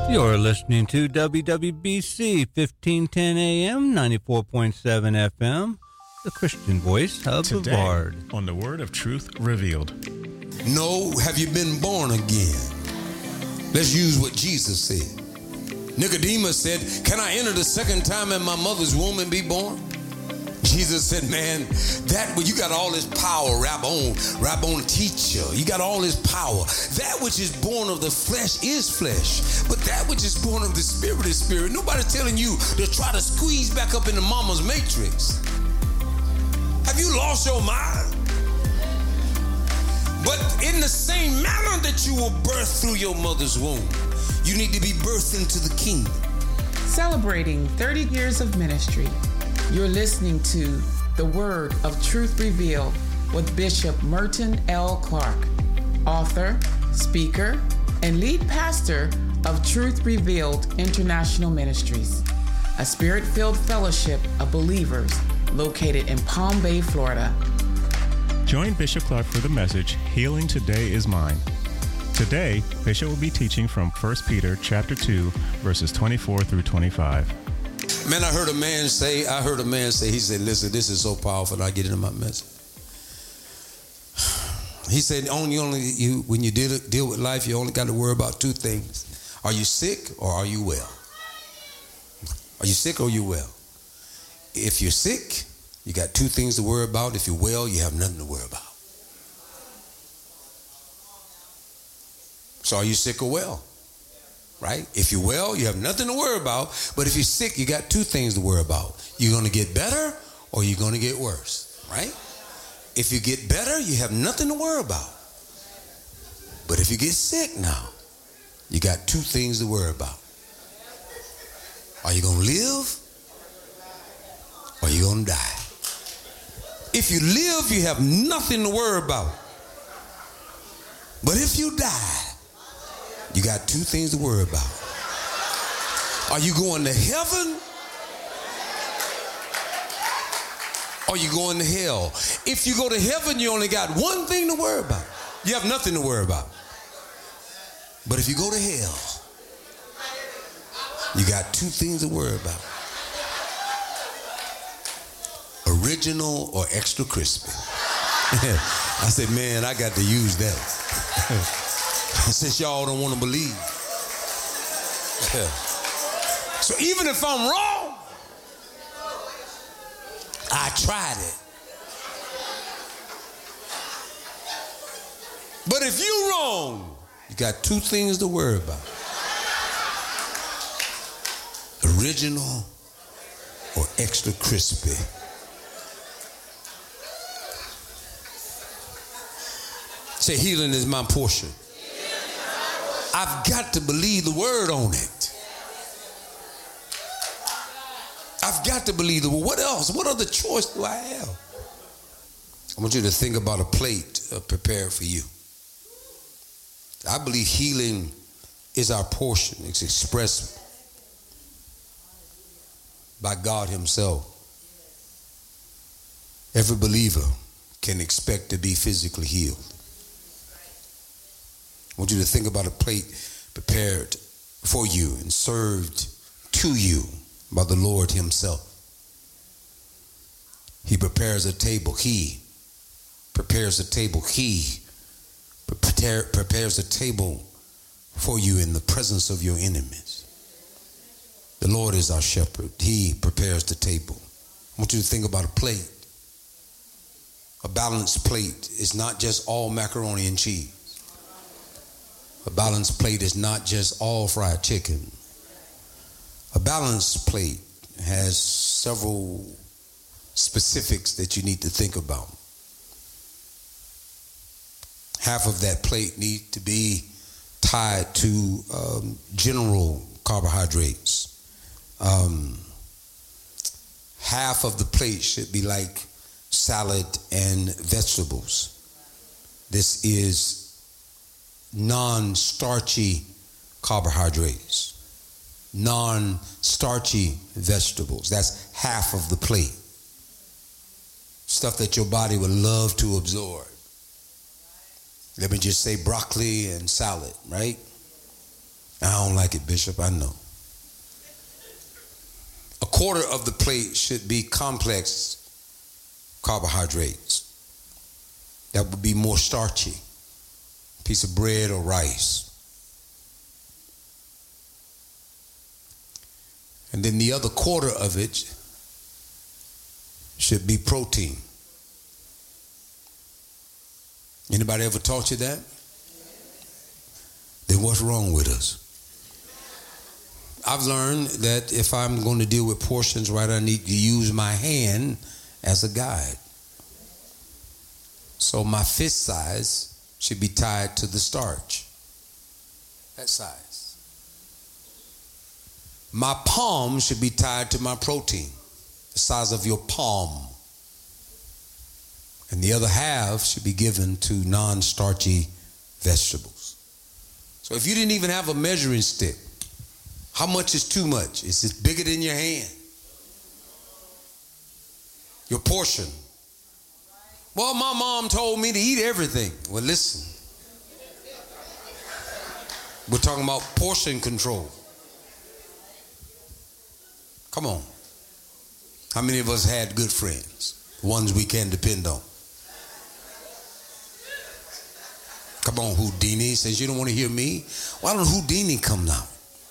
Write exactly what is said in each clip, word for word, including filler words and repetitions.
You're listening to W W B C fifteen ten A M, ninety-four point seven F M, the Christian voice of Today, Brevard. On the Word of Truth Revealed. No, have you been born again? Let's use what Jesus said. Nicodemus said, can I enter the second time in my mother's womb and be born? Jesus said, man, that you got all this power, Rabbon, Rabbon teacher. You got all this power. That which is born of the flesh is flesh, but that which is born of the spirit is spirit. Nobody's telling you to try to squeeze back up into mama's matrix. Have you lost your mind? But in the same manner that you were birthed through your mother's womb, you need to be birthed into the kingdom. Celebrating thirty years of ministry, you're listening to The Word of Truth Revealed with Bishop Merton L. Clark, author, speaker, and lead pastor of Truth Revealed International Ministries, a spirit-filled fellowship of believers located in Palm Bay, Florida. Join Bishop Clark for the message, Healing Today is Mine. Today, Bishop will be teaching from First Peter chapter two, verses twenty-four through twenty-five. Man, I heard a man say, I heard a man say, he said, listen, this is so powerful, and I get into my message. He said, only, only you, when you deal, deal with life, you only got to worry about two things. Are you sick or are you well? Are you sick or are you well? If you're sick, you got two things to worry about. If you're well, you have nothing to worry about. So are you sick or well? Right? If you're well, you have nothing to worry about. But if you're sick, you got two things to worry about. You're going to get better or you're going to get worse. Right? If you get better, you have nothing to worry about. But if you get sick now, you got two things to worry about. Are you going to live or are you going to die? If you live, you have nothing to worry about. But if you die, you got two things to worry about. Are you going to heaven? Or are you going to hell? If you go to heaven, you only got one thing to worry about. You have nothing to worry about. But if you go to hell, you got two things to worry about. Original or extra crispy. I said, man, I got to use that. Since y'all don't want to believe. So even if I'm wrong, I tried it. But if you're wrong, you got two things to worry about. Original or extra crispy. Say, healing is my portion. I've got to believe the word on it. I've got to believe the word. What else? What other choice do I have? I want you to think about a plate uh, prepared for you. I believe healing is our portion. It's expressed by God himself. Every believer can expect to be physically healed. I want you to think about a plate prepared for you and served to you by the Lord himself. He prepares a table. He prepares a table. He prepare, prepares a table for you in the presence of your enemies. The Lord is our shepherd. He prepares the table. I want you to think about a plate. A balanced plate is not just all macaroni and cheese. A balanced plate is not just all fried chicken. A balanced plate has several specifics that you need to think about. Half of that plate needs to be tied to um, general carbohydrates. Um, half of the plate should be like salad and vegetables. This is non-starchy carbohydrates, non-starchy vegetables. That's half of the plate. Stuff that your body would love to absorb. Let me just say broccoli and salad, right? I don't like it, Bishop, I know. A quarter of the plate should be complex carbohydrates. That would be more starchy. A piece of bread or rice. And then the other quarter of it should be protein. Anybody ever taught you that? Then what's wrong with us? I've learned that if I'm going to deal with portions right, I need to use my hand as a guide. So my fist size should be tied to the starch. That size. My palm should be tied to my protein. The size of your palm. And the other half should be given to non-starchy vegetables. So if you didn't even have a measuring stick, how much is too much? Is it bigger than your hand? Your portion. Well, my mom told me to eat everything. Well, listen. We're talking about portion control. Come on. How many of us had good friends? Ones we can depend on. Come on, Houdini. Says you don't want to hear me. Why don't Houdini come now?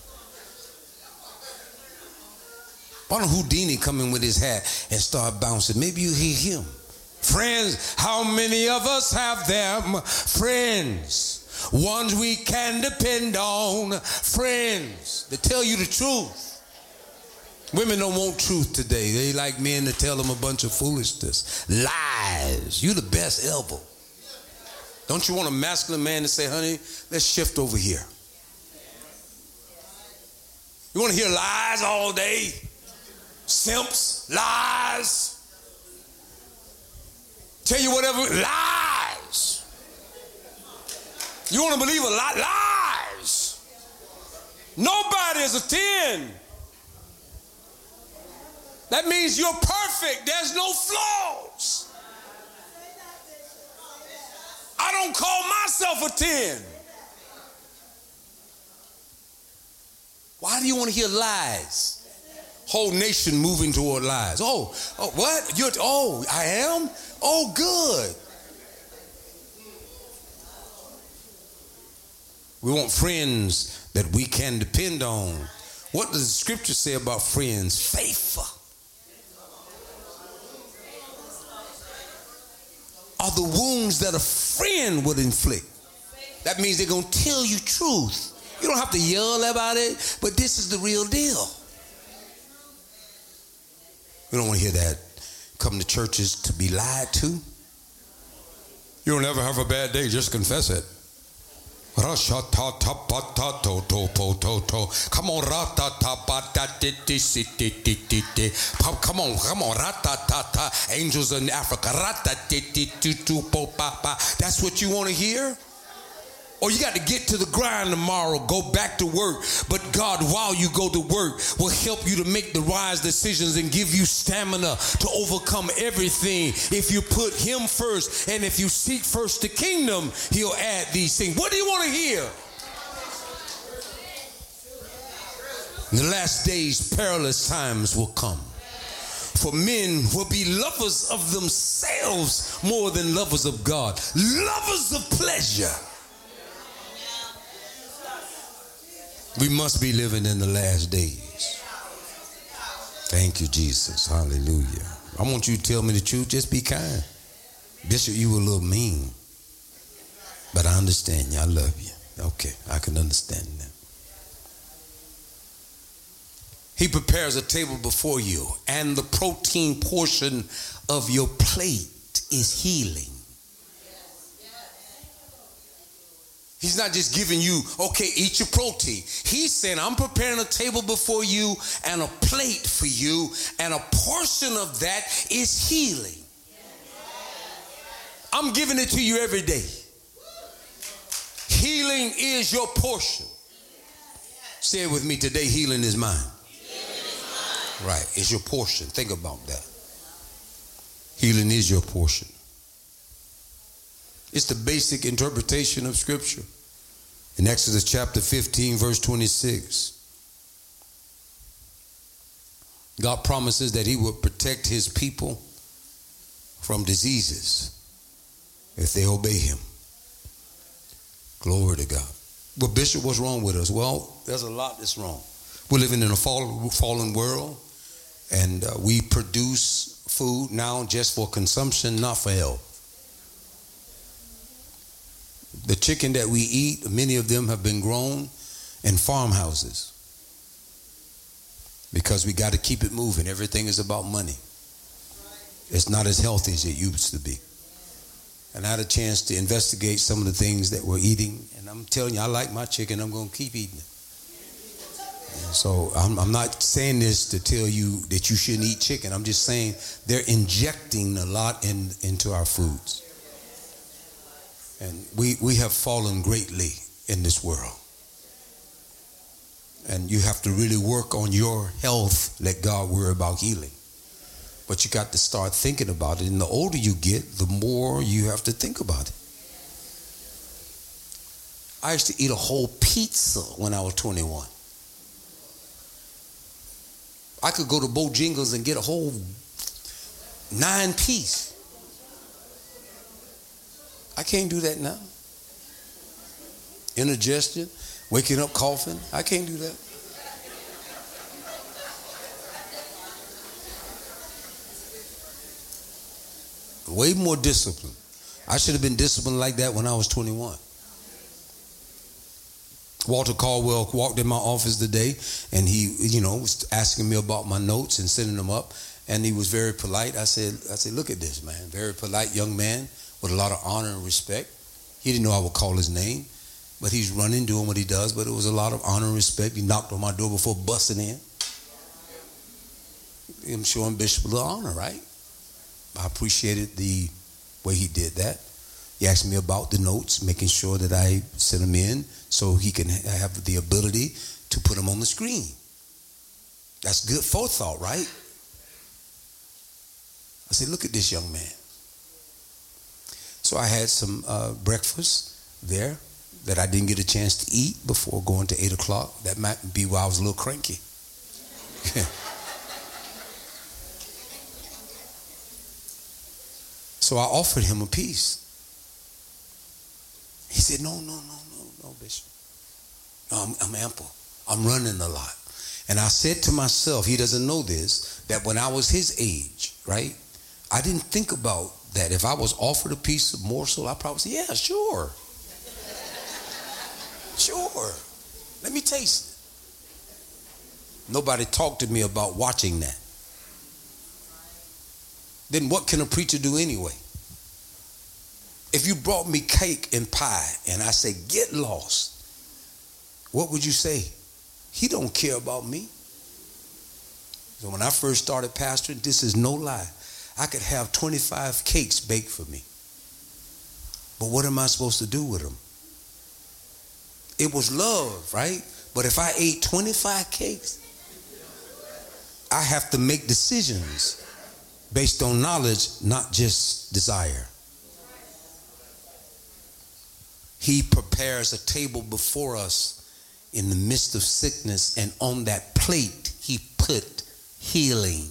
Why don't Houdini come in with his hat and start bouncing? Maybe you hear him. Friends, how many of us have them? Friends, ones we can depend on. Friends that tell you the truth. Women don't want truth today. They like men to tell them a bunch of foolishness. Lies. You the best ever. Don't you want a masculine man to say, honey, let's shift over here? You want to hear lies all day? Simps, lies. Tell you whatever, lies. You want to believe a lot? Lies. Nobody is a ten. That means you're perfect. There's no flaws. I don't call myself a ten. Why do you want to hear lies? Whole nation moving toward lies. Oh, oh, what? You're, oh, I am? Oh, good. We want friends that we can depend on. What does the scripture say about friends? Faithful are the wounds that a friend would inflict. That means they're going to tell you truth. You don't have to yell about it, but this is the real deal. We don't want to hear that. Come to churches to be lied to. You'll never have a bad day, just confess it. Come on, come on, come on. Angels in Africa. That's what you want to hear? Or you got to get to the grind tomorrow, go back to work. But God, while you go to work, will help you to make the wise decisions and give you stamina to overcome everything. If you put him first and if you seek first the kingdom, he'll add these things. What do you want to hear? In the last days, perilous times will come. For men will be lovers of themselves more than lovers of God. Lovers of pleasure. We must be living in the last days. Thank you, Jesus. Hallelujah. I want you to tell me the truth. Just be kind. Bishop, you were a little mean. But I understand you. I love you. Okay, I can understand that. He prepares a table before you, and the protein portion of your plate is healing. He's not just giving you, okay, eat your protein. He's saying, I'm preparing a table before you and a plate for you, and a portion of that is healing. I'm giving it to you every day. Healing is your portion. Say it with me today, healing is mine. Right, it's your portion. Think about that. Healing is your portion. It's the basic interpretation of Scripture. In Exodus chapter fifteen, verse twenty-six, God promises that he will protect his people from diseases if they obey him. Glory to God. Well, Bishop, what's wrong with us? Well, there's a lot that's wrong. We're living in a fallen, fallen world, and uh, we produce food now just for consumption, not for health. The chicken that we eat, many of them have been grown in farmhouses because we got to keep it moving. Everything is about money. It's not as healthy as it used to be. And I had a chance to investigate some of the things that we're eating. And I'm telling you, I like my chicken. I'm going to keep eating it. And so I'm, I'm not saying this to tell you that you shouldn't eat chicken. I'm just saying they're injecting a lot in, into our foods. And we, we have fallen greatly in this world. And you have to really work on your health. Let God worry about healing. But you got to start thinking about it. And the older you get, the more you have to think about it. I used to eat a whole pizza when I was twenty-one. I could go to Bojangles and get a whole nine piece. I can't do that now. Indigestion, waking up coughing. I can't do that. Way more discipline. I should have been disciplined like that when I was twenty-one. Walter Caldwell walked in my office today, and he, you know, was asking me about my notes and sending them up, and he was very polite. I said, I said, look at this, man. Very polite young man with a lot of honor and respect. He didn't know I would call his name, but he's running, doing what he does, but it was a lot of honor and respect. He knocked on my door before busting in. I'm showing Bishop a little honor, right? I appreciated the way he did that. He asked me about the notes, making sure that I sent them in so he can have the ability to put them on the screen. That's good forethought, right? I said, look at this young man. So I had some uh, breakfast there that I didn't get a chance to eat before going to eight o'clock. That might be why I was a little cranky. So I offered him a piece. He said, no, no, no, no, no, Bishop. No, I'm, I'm ample. I'm running a lot. And I said to myself, he doesn't know this, that when I was his age, right, I didn't think about that. If I was offered a piece of morsel, I'd probably say, yeah, sure. Sure. Let me taste it. Nobody talked to me about watching that. Then what can a preacher do anyway? If you brought me cake and pie and I say, get lost, what would you say? He don't care about me. So when I first started pastoring, this is no lie, I could have twenty-five cakes baked for me. But what am I supposed to do with them? It was love, right? But if I ate twenty-five cakes, I have to make decisions based on knowledge, not just desire. He prepares a table before us in the midst of sickness, and on that plate, he put healing.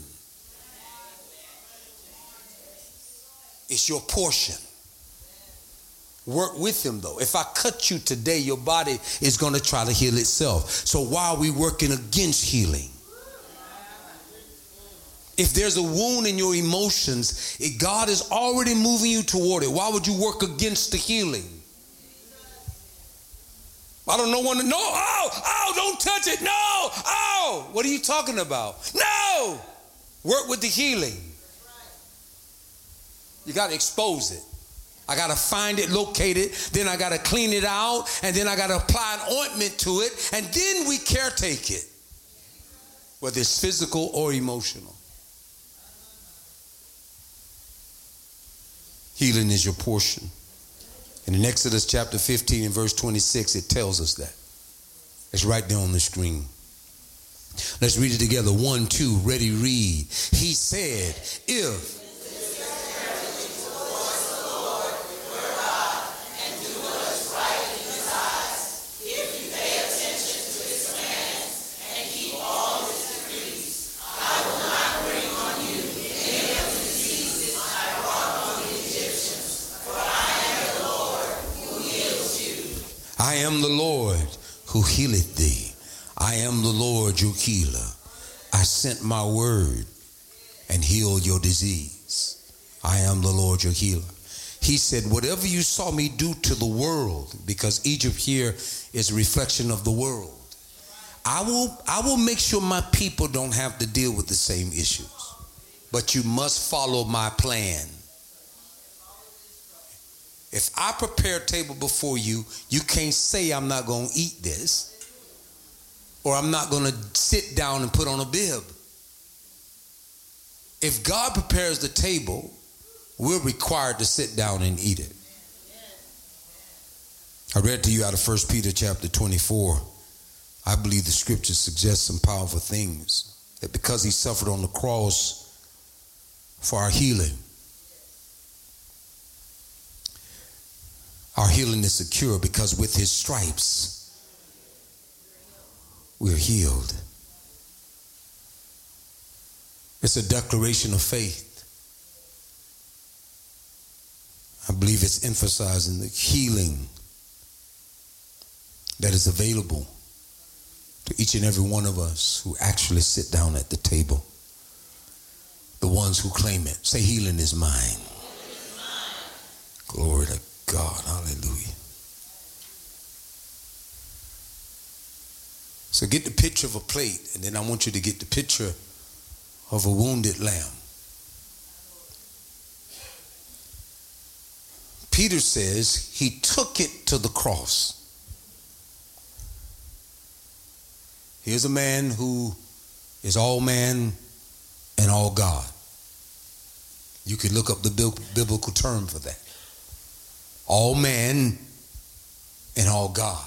It's your portion. Work with him, though. If I cut you today, your body is going to try to heal itself. So why are we working against healing? If there's a wound in your emotions, if God is already moving you toward it, why would you work against the healing? I don't know when to, no, oh, oh, don't touch it, no, oh, what are you talking about? No, work with the healing. You got to expose it. I got to find it, locate it, then I got to clean it out, and then I got to apply an ointment to it, and then we caretake it, whether it's physical or emotional. Healing is your portion. And in Exodus chapter fifteen and verse twenty-six, it tells us that. It's right there on the screen. Let's read it together. One, two, ready, read. He said, if I am the Lord who healeth thee. I am the Lord your healer. I sent my word and healed your disease. I am the Lord your healer. He said, whatever you saw me do to the world, because Egypt here is a reflection of the world, I will, I will make sure my people don't have to deal with the same issues. But you must follow my plan. If I prepare a table before you, you can't say I'm not going to eat this, or I'm not going to sit down and put on a bib. If God prepares the table, we're required to sit down and eat it. I read to you out of First Peter chapter twenty-four. I believe the scripture suggests some powerful things. That because he suffered on the cross for our healing, our healing is secure, because with his stripes we're healed. It's a declaration of faith. I believe it's emphasizing the healing that is available to each and every one of us who actually sit down at the table. The ones who claim it. Say, healing is mine. Healing is mine. Glory to God. Hallelujah. So get the picture of a plate, and then I want you to get the picture of a wounded lamb. Peter says he took it to the cross. Here's a man who is all man and all God. You can look up the biblical term for that. All man and all God.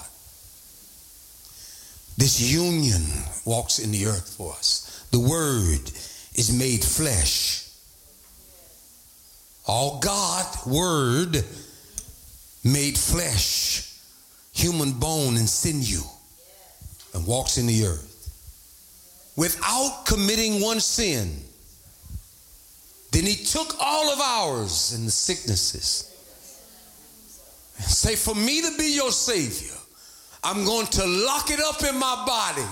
This union walks in the earth for us. The word is made flesh. All God, word, made flesh, human bone and sinew, and walks in the earth. Without committing one sin. Then he took all of ours and the sicknesses. And say, for me to be your Savior, I'm going to lock it up in my body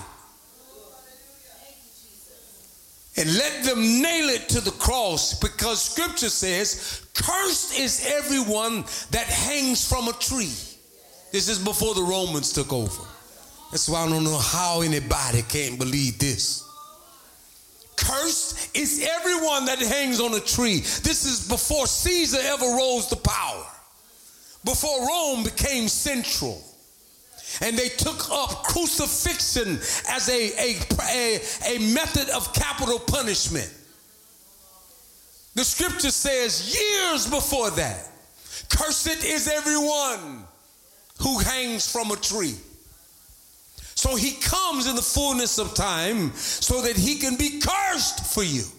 and let them nail it to the cross, because scripture says, cursed is everyone that hangs from a tree. This is before the Romans took over. That's why I don't know how anybody can't believe this. Cursed is everyone that hangs on a tree. This is before Caesar ever rose to power. Before Rome became central. And they took up crucifixion as a, a, a, a method of capital punishment. The scripture says years before that, cursed is everyone who hangs from a tree. So he comes in the fullness of time so that he can be cursed for you.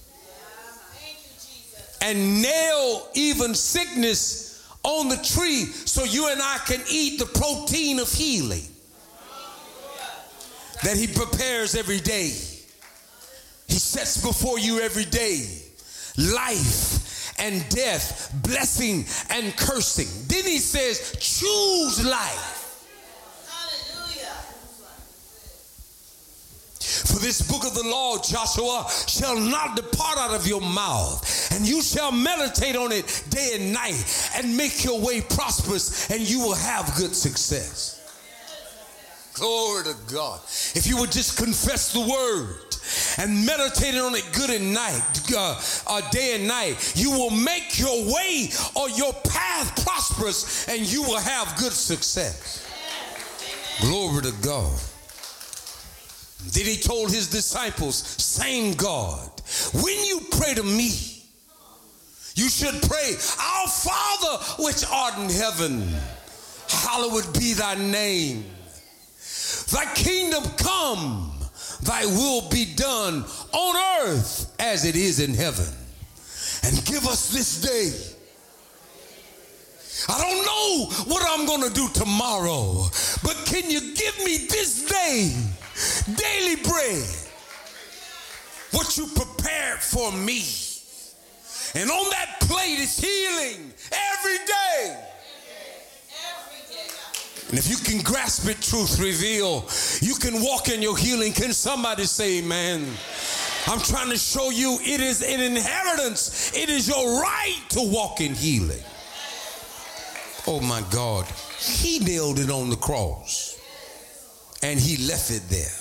And nail even sickness on the tree so you and I can eat the protein of healing that he prepares every day. He sets before you every day life and death, blessing and cursing. Then he says, choose life. For this book of the law, Joshua, shall not depart out of your mouth, and you shall meditate on it day and night, and make your way prosperous, and you will have good success. Glory to God. If you would just confess the word and meditate on it good and night, uh, uh, day and night, you will make your way or your path prosperous, and you will have good success. Glory to God. Then he told his disciples, same God, when you pray to me, you should pray, our Father which art in heaven, hallowed be thy name. Thy kingdom come, thy will be done on earth as it is in heaven. And give us this day. I don't know what I'm going to do tomorrow, but can you give me this day daily bread, what you prepared for me? And on that plate is healing every day. And if you can grasp it, truth reveal, you can walk in your healing. Can somebody say amen? I'm trying to show you it is an inheritance. It is your right to walk in healing. Oh my God. He nailed it on the cross and he left it there.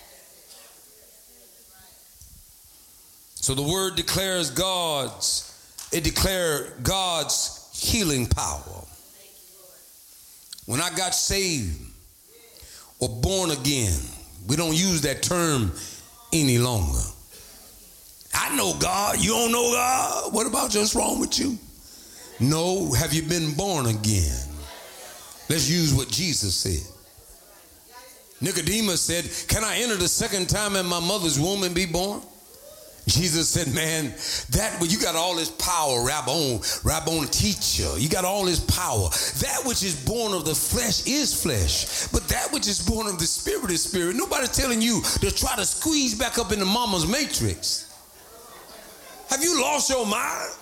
So the word declares God's, it declared God's healing power. When I got saved or born again, we don't use that term any longer. I know God. You don't know God? What about you? What's wrong with you? No, have you been born again? Let's use what Jesus said. Nicodemus said, can I enter the second time in my mother's womb and be born? Jesus said, man, that you got all this power, Rabbon, Rabbon teacher. You got all this power. That which is born of the flesh is flesh, but that which is born of the spirit is spirit. Nobody's telling you to try to squeeze back up into mama's matrix. Have you lost your mind?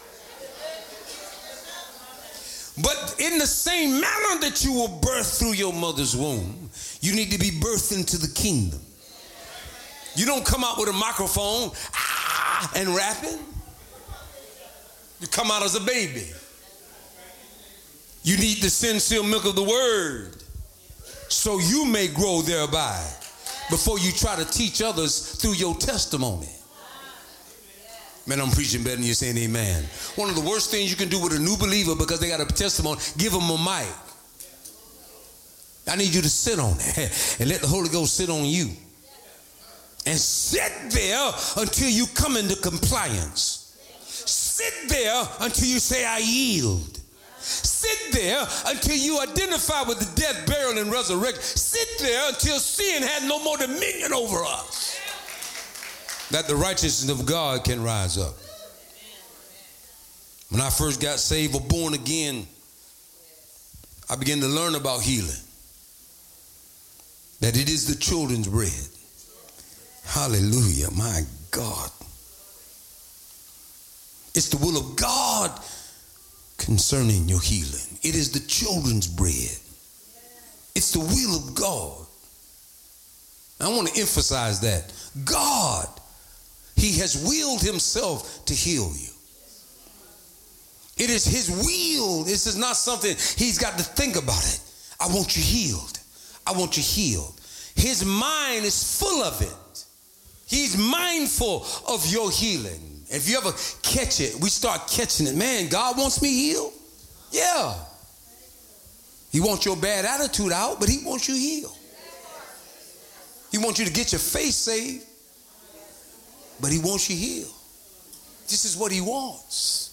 But in the same manner that you were birthed through your mother's womb, you need to be birthed into the kingdom. You don't come out with a microphone ah, and rapping. You come out as a baby. You need the sincere milk of the word so you may grow thereby before you try to teach others through your testimony. Man, I'm preaching better than you saying amen. One of the worst things you can do with a new believer because they got a testimony, give them a mic. I need you to sit on it and let the Holy Ghost sit on you. And sit there until you come into compliance. Sit there until you say, I yield. Sit there until you identify with the death, burial, and resurrection. Sit there until sin had no more dominion over us. That the righteousness of God can rise up. When I first got saved or born again, I began to learn about healing. That it is the children's bread. Hallelujah, my God. It's the will of God concerning your healing. It is the children's bread. It's the will of God. I want to emphasize that. God, he has willed himself to heal you. It is his will. This is not something he's got to think about it. I want you healed. I want you healed. His mind is full of it. He's mindful of your healing. If you ever catch it, we start catching it. Man, God wants me healed. Yeah. He wants your bad attitude out, but he wants you healed. He wants you to get your face saved, but he wants you healed. This is what he wants.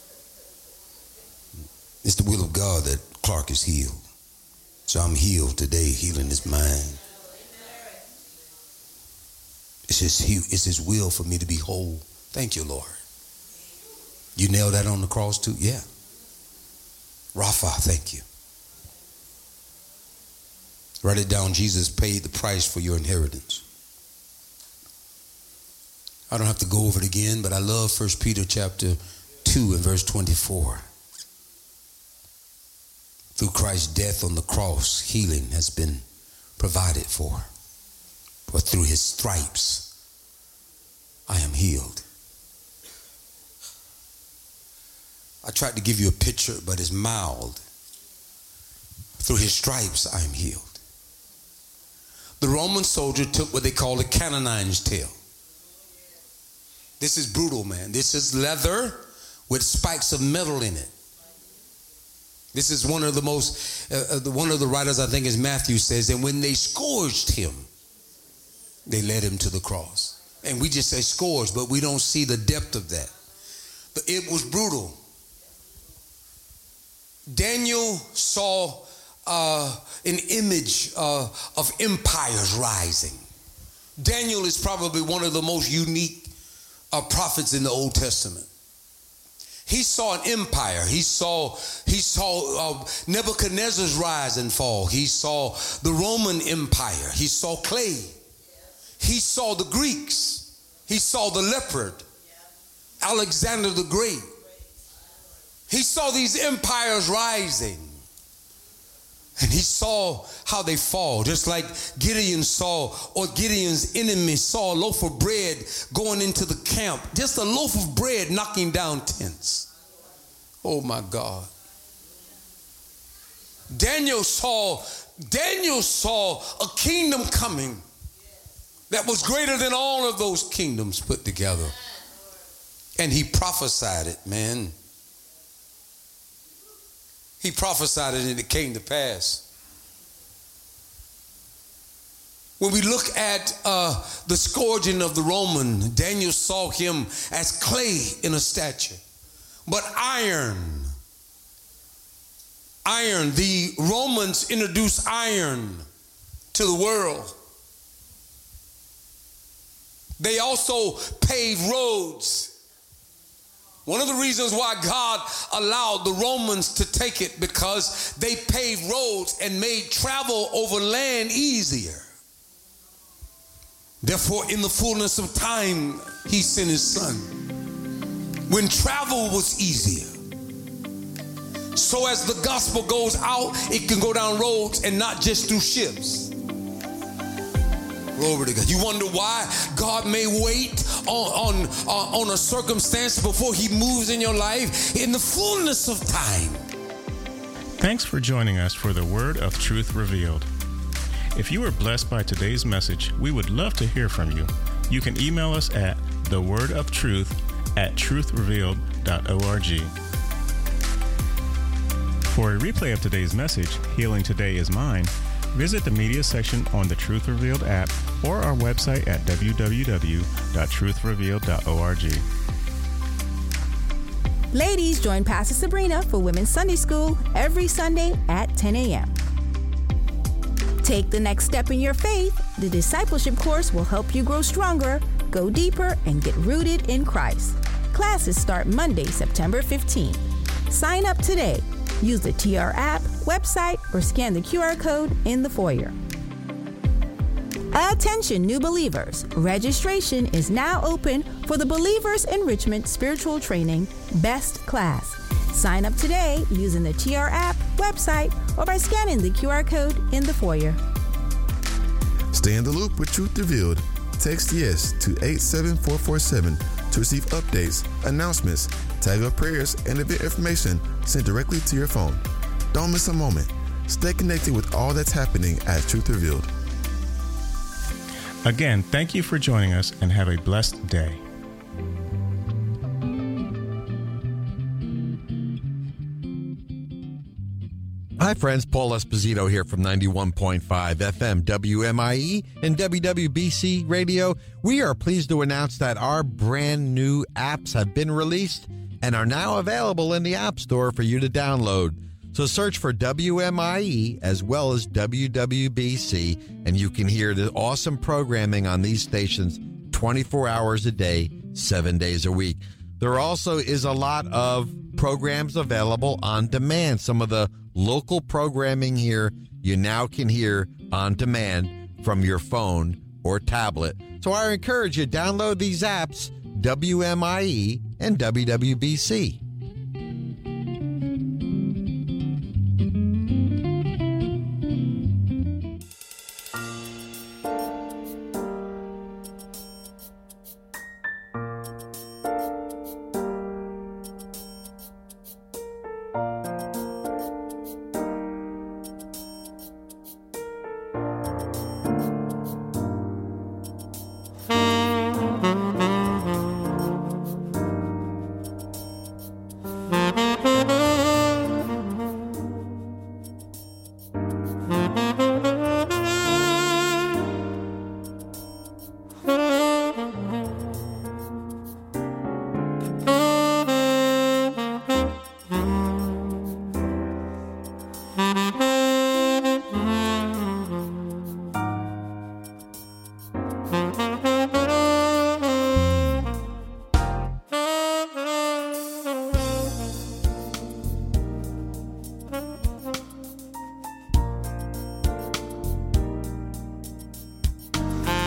It's the will of God that Clark is healed. So I'm healed today, healing his mind. It's his, it's his will for me to be whole. Thank you, Lord. You nailed that on the cross too? Yeah. Rapha, thank you. Write it down. Jesus paid the price for your inheritance. I don't have to go over it again, but I love First Peter chapter two and verse twenty-four. Through Christ's death on the cross, healing has been provided for. For through his stripes, I am healed. I tried to give you a picture, but it's mild. Through his stripes, I am healed. The Roman soldier took what they call a canonine's tail. This is brutal, man. This is leather with spikes of metal in it. This is one of the most, uh, uh, one of the writers, I think is Matthew, says, and when they scourged him, they led him to the cross. And we just say scourged, but we don't see the depth of that. But it was brutal. Daniel saw uh, an image uh, of empires rising. Daniel is probably one of the most unique uh, prophets in the Old Testament. He saw an empire. He saw he saw uh, Nebuchadnezzar's rise and fall. He saw the Roman Empire. He saw clay. He saw the Greeks. He saw the leopard, Alexander the Great. He saw these empires rising. And he saw how they fall, just like Gideon saw, or Gideon's enemy saw a loaf of bread going into the camp. Just a loaf of bread knocking down tents. Oh my God. Daniel saw, Daniel saw a kingdom coming that was greater than all of those kingdoms put together. And he prophesied it, man. He prophesied it and it came to pass. When we look at uh, the scourging of the Roman, Daniel saw him as clay in a statue. But iron, iron, the Romans introduced iron to the world. They also paved roads. One of the reasons why God allowed the Romans to take it, because they paved roads and made travel over land easier. Therefore, in the fullness of time, he sent his son. When travel was easier. So as the gospel goes out, it can go down roads and not just through ships. Glory to God. You wonder why God may wait on, on, uh, on a circumstance before he moves in your life? In the fullness of time. Thanks for joining us for the Word of Truth Revealed. If you were blessed by today's message, we would love to hear from you. You can email us at thewordofTruth at truth revealed dot org. For a replay of today's message, Healing Today is Mine, visit the media section on the Truth Revealed app or our website at w w w dot truth revealed dot org. Ladies, join Pastor Sabrina for Women's Sunday School every Sunday at ten a.m. Take the next step in your faith. The discipleship course will help you grow stronger, go deeper, and get rooted in Christ. Classes start Monday, September fifteenth. Sign up today. Use the T R app, website, or scan the Q R code in the foyer. Attention, new believers. Registration is now open for the Believers Enrichment Spiritual Training Best Class. Sign up today using the T R app, website, or by scanning the Q R code in the foyer. Stay in the loop with Truth Revealed. Text YES to eight seven four four seven to receive updates, announcements, tag of prayers, and event information sent directly to your phone. Don't miss a moment. Stay connected with all that's happening at Truth Revealed. Again, thank you for joining us and have a blessed day. Hi friends, Paul Esposito here from ninety-one point five F M W M I E and W W B C Radio. We are pleased to announce that our brand new apps have been released and are now available in the App Store for you to download. So search for W M I E as well as W W B C, and you can hear the awesome programming on these stations twenty-four hours a day, seven days a week. There also is a lot of programs available on demand. Some of the local programming here you now can hear on demand from your phone or tablet. So I encourage you, download these apps, W M I E and W W B C.